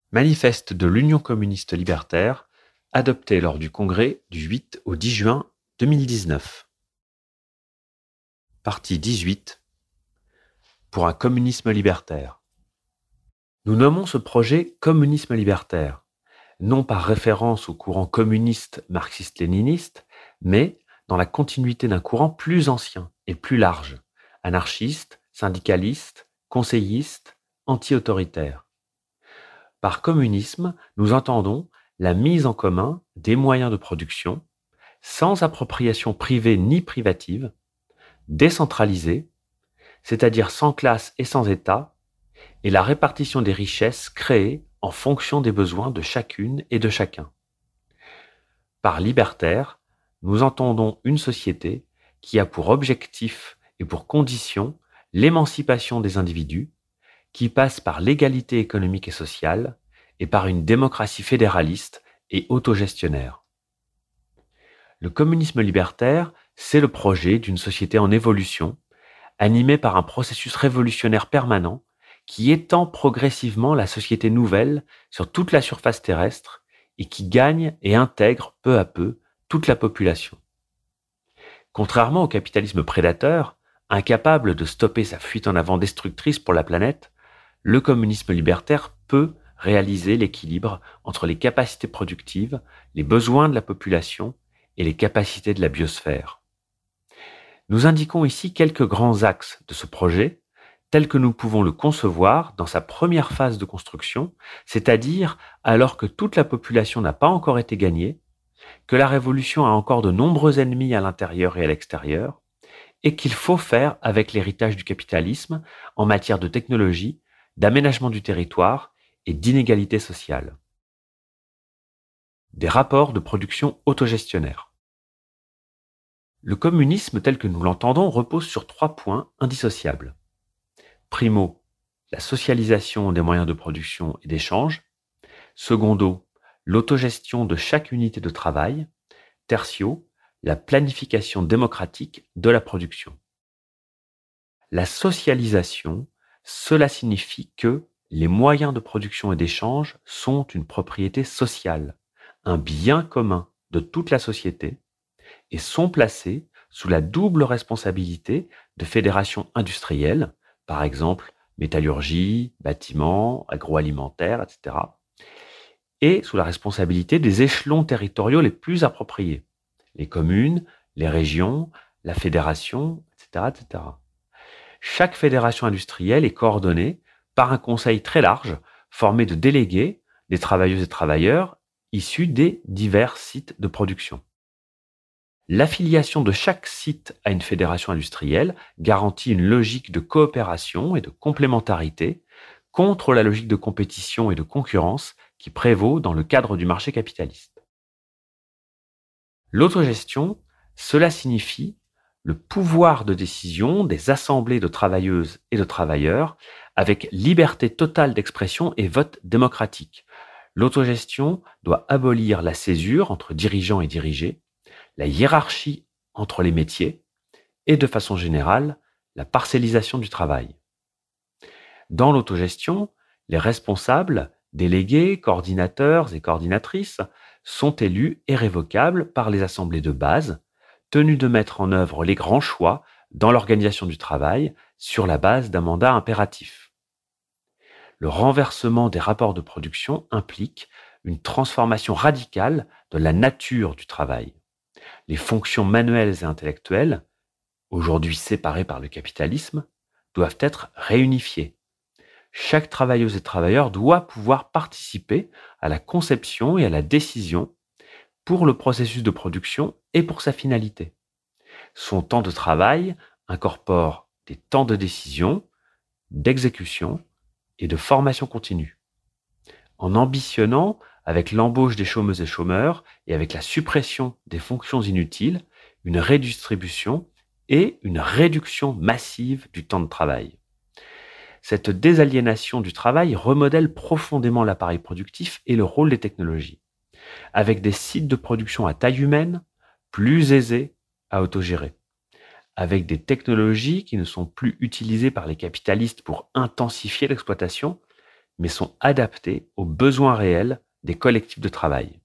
Manifeste de l'Union communiste libertaire, adopté lors du congrès du 8 au 10 juin 2019. Partie 18. Pour un communisme libertaire. Nous nommons ce projet communisme libertaire, non par référence au courant communiste marxiste-léniniste, mais dans la continuité d'un courant plus ancien et plus large, anarchiste, syndicaliste, conseilliste, anti-autoritaire. Par communisme, nous entendons la mise en commun des moyens de production, sans appropriation privée ni privative, décentralisée, c'est-à-dire sans classe et sans État, et la répartition des richesses créées en fonction des besoins de chacune et de chacun. Par libertaire, nous entendons une société qui a pour objectif et pour condition l'émancipation des individus, qui passe par l'égalité économique et sociale et par une démocratie fédéraliste et autogestionnaire. Le communisme libertaire, c'est le projet d'une société en évolution, animée par un processus révolutionnaire permanent qui étend progressivement la société nouvelle sur toute la surface terrestre et qui gagne et intègre peu à peu toute la population. Contrairement au capitalisme prédateur, incapable de stopper sa fuite en avant destructrice pour la planète, le communisme libertaire peut réaliser l'équilibre entre les capacités productives, les besoins de la population et les capacités de la biosphère. Nous indiquons ici quelques grands axes de ce projet, tel que nous pouvons le concevoir dans sa première phase de construction, c'est-à-dire alors que toute la population n'a pas encore été gagnée, que la révolution a encore de nombreux ennemis à l'intérieur et à l'extérieur, et qu'il faut faire avec l'héritage du capitalisme en matière de technologie, d'aménagement du territoire et d'inégalité sociale. Des rapports de production autogestionnaires. Le communisme tel que nous l'entendons repose sur 3 points indissociables. Primo, la socialisation des moyens de production et d'échange. Secondo, l'autogestion de chaque unité de travail. Tertio, la planification démocratique de la production. La socialisation, cela signifie que les moyens de production et d'échange sont une propriété sociale, un bien commun de toute la société, et sont placés sous la double responsabilité de fédérations industrielles, par exemple métallurgie, bâtiments, agroalimentaire, etc., et sous la responsabilité des échelons territoriaux les plus appropriés, les communes, les régions, la fédération, etc., etc. Chaque fédération industrielle est coordonnée par un conseil très large, formé de délégués, des travailleuses et travailleurs, issus des divers sites de production. L'affiliation de chaque site à une fédération industrielle garantit une logique de coopération et de complémentarité contre la logique de compétition et de concurrence qui prévaut dans le cadre du marché capitaliste. L'autogestion, cela signifie le pouvoir de décision des assemblées de travailleuses et de travailleurs avec liberté totale d'expression et vote démocratique. L'autogestion doit abolir la césure entre dirigeants et dirigés, la hiérarchie entre les métiers et, de façon générale, la parcellisation du travail. Dans l'autogestion, les responsables, délégués, coordinateurs et coordinatrices sont élus et révocables par les assemblées de base, tenues de mettre en œuvre les grands choix dans l'organisation du travail sur la base d'un mandat impératif. Le renversement des rapports de production implique une transformation radicale de la nature du travail. Les fonctions manuelles et intellectuelles, aujourd'hui séparées par le capitalisme, doivent être réunifiées. Chaque travailleuse et travailleur doit pouvoir participer à la conception et à la décision pour le processus de production et pour sa finalité. Son temps de travail incorpore des temps de décision, d'exécution et de formation continue. En ambitionnant avec l'embauche des chômeuses et chômeurs et avec la suppression des fonctions inutiles, une redistribution et une réduction massive du temps de travail. Cette désaliénation du travail remodèle profondément l'appareil productif et le rôle des technologies, avec des sites de production à taille humaine, plus aisés à autogérer, avec des technologies qui ne sont plus utilisées par les capitalistes pour intensifier l'exploitation, mais sont adaptés aux besoins réels des collectifs de travail.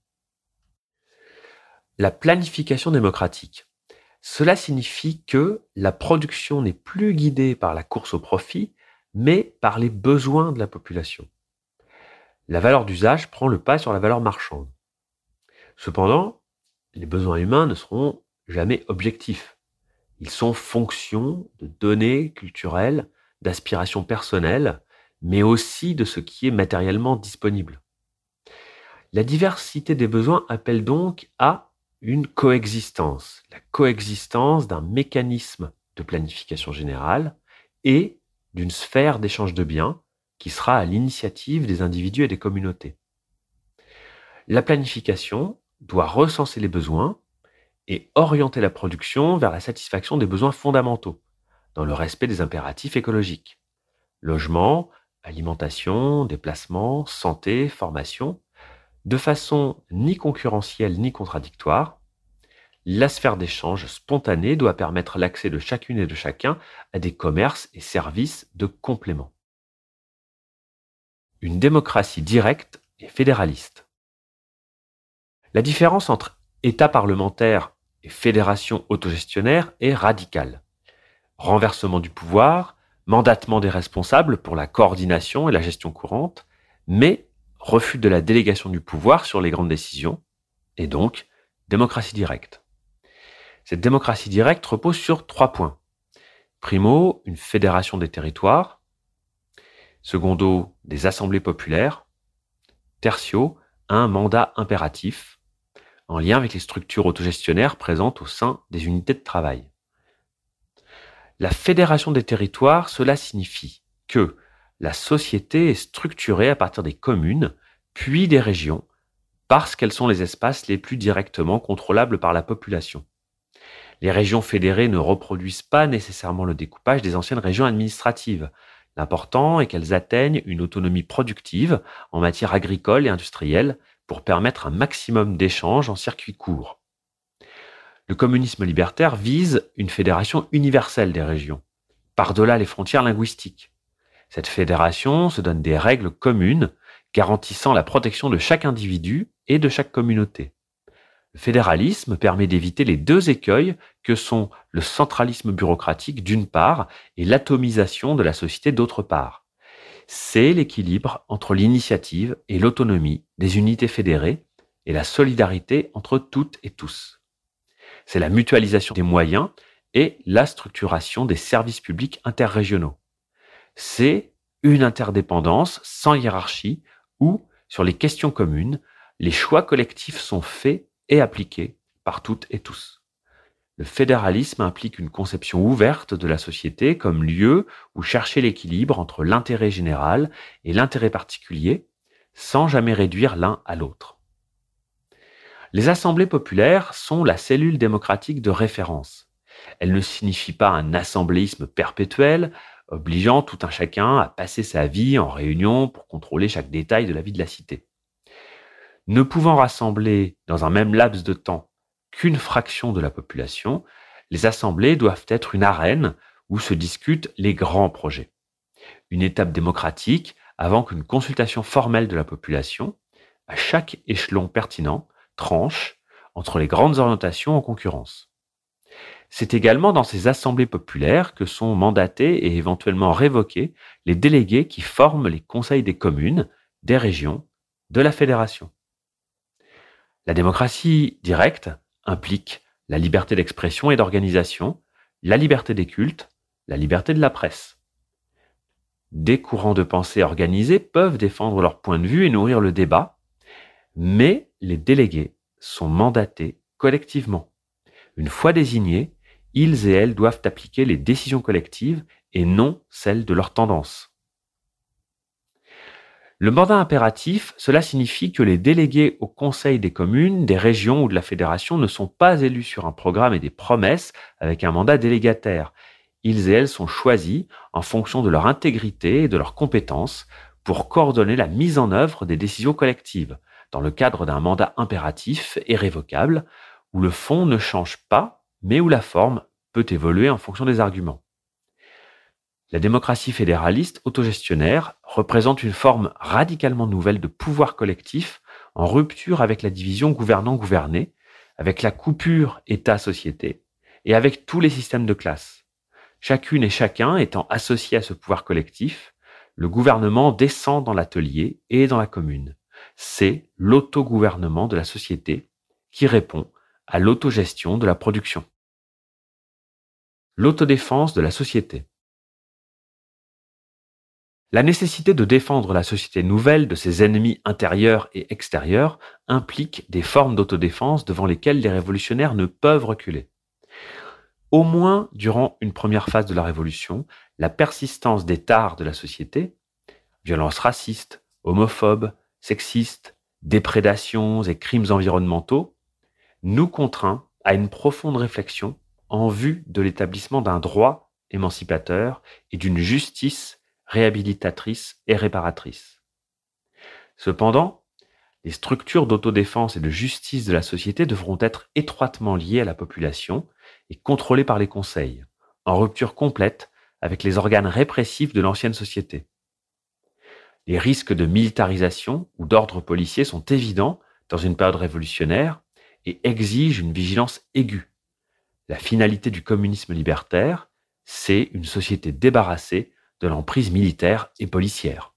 La planification démocratique. Cela signifie que la production n'est plus guidée par la course au profit, mais par les besoins de la population. La valeur d'usage prend le pas sur la valeur marchande. Cependant, les besoins humains ne seront jamais objectifs. Ils sont fonction de données culturelles, d'aspirations personnelles, mais aussi de ce qui est matériellement disponible. La diversité des besoins appelle donc à une coexistence, la coexistence d'un mécanisme de planification générale et d'une sphère d'échange de biens qui sera à l'initiative des individus et des communautés. La planification doit recenser les besoins et orienter la production vers la satisfaction des besoins fondamentaux, dans le respect des impératifs écologiques. Logement, alimentation, déplacement, santé, formation, de façon ni concurrentielle ni contradictoire. La sphère d'échange spontanée doit permettre l'accès de chacune et de chacun à des commerces et services de complément. Une démocratie directe et fédéraliste. La différence entre État parlementaire et fédération autogestionnaire est radicale. Renversement du pouvoir, mandatement des responsables pour la coordination et la gestion courante, mais refus de la délégation du pouvoir sur les grandes décisions, et donc démocratie directe. Cette démocratie directe repose sur 3 points. Primo, une fédération des territoires. Secondo, des assemblées populaires. Tertio, un mandat impératif, en lien avec les structures autogestionnaires présentes au sein des unités de travail. La fédération des territoires, cela signifie que la société est structurée à partir des communes, puis des régions, parce qu'elles sont les espaces les plus directement contrôlables par la population. Les régions fédérées ne reproduisent pas nécessairement le découpage des anciennes régions administratives. L'important est qu'elles atteignent une autonomie productive en matière agricole et industrielle pour permettre un maximum d'échanges en circuit court. Le communisme libertaire vise une fédération universelle des régions, par-delà les frontières linguistiques. Cette fédération se donne des règles communes garantissant la protection de chaque individu et de chaque communauté. Le fédéralisme permet d'éviter les 2 écueils que sont le centralisme bureaucratique d'une part et l'atomisation de la société d'autre part. C'est l'équilibre entre l'initiative et l'autonomie des unités fédérées et la solidarité entre toutes et tous. C'est la mutualisation des moyens et la structuration des services publics interrégionaux. C'est une interdépendance sans hiérarchie où, sur les questions communes, les choix collectifs sont faits et appliqués par toutes et tous. Le fédéralisme implique une conception ouverte de la société comme lieu où chercher l'équilibre entre l'intérêt général et l'intérêt particulier, sans jamais réduire l'un à l'autre. Les assemblées populaires sont la cellule démocratique de référence. Elles ne signifient pas un assembléisme perpétuel, obligeant tout un chacun à passer sa vie en réunion pour contrôler chaque détail de la vie de la cité. Ne pouvant rassembler dans un même laps de temps qu'une fraction de la population, les assemblées doivent être une arène où se discutent les grands projets. Une étape démocratique avant qu'une consultation formelle de la population, à chaque échelon pertinent, tranche entre les grandes orientations en concurrence. C'est également dans ces assemblées populaires que sont mandatés et éventuellement révoqués les délégués qui forment les conseils des communes, des régions, de la fédération. La démocratie directe implique la liberté d'expression et d'organisation, la liberté des cultes, la liberté de la presse. Des courants de pensée organisés peuvent défendre leur point de vue et nourrir le débat, mais les délégués sont mandatés collectivement. Une fois désignés, ils et elles doivent appliquer les décisions collectives et non celles de leur tendance. Le mandat impératif, cela signifie que les délégués au conseil des communes, des régions ou de la fédération ne sont pas élus sur un programme et des promesses avec un mandat délégataire. Ils et elles sont choisis en fonction de leur intégrité et de leurs compétences pour coordonner la mise en œuvre des décisions collectives, dans le cadre d'un mandat impératif et révocable, où le fond ne change pas, mais où la forme peut évoluer en fonction des arguments. La démocratie fédéraliste autogestionnaire représente une forme radicalement nouvelle de pouvoir collectif en rupture avec la division gouvernant-gouverné, avec la coupure État-société et avec tous les systèmes de classe. Chacune et chacun étant associé à ce pouvoir collectif, le gouvernement descend dans l'atelier et dans la commune. C'est l'autogouvernement de la société qui répond à l'autogestion de la production. L'autodéfense de la société. La nécessité de défendre la société nouvelle de ses ennemis intérieurs et extérieurs implique des formes d'autodéfense devant lesquelles les révolutionnaires ne peuvent reculer. Au moins durant une première phase de la Révolution, la persistance des tares de la société, violences racistes, homophobes, sexistes, déprédations et crimes environnementaux, nous contraint à une profonde réflexion en vue de l'établissement d'un droit émancipateur et d'une justice réhabilitatrice et réparatrice. Cependant, les structures d'autodéfense et de justice de la société devront être étroitement liées à la population et contrôlées par les conseils, en rupture complète avec les organes répressifs de l'ancienne société. Les risques de militarisation ou d'ordre policier sont évidents dans une période révolutionnaire et exigent une vigilance aiguë. La finalité du communisme libertaire, c'est une société débarrassée de l'emprise militaire et policière.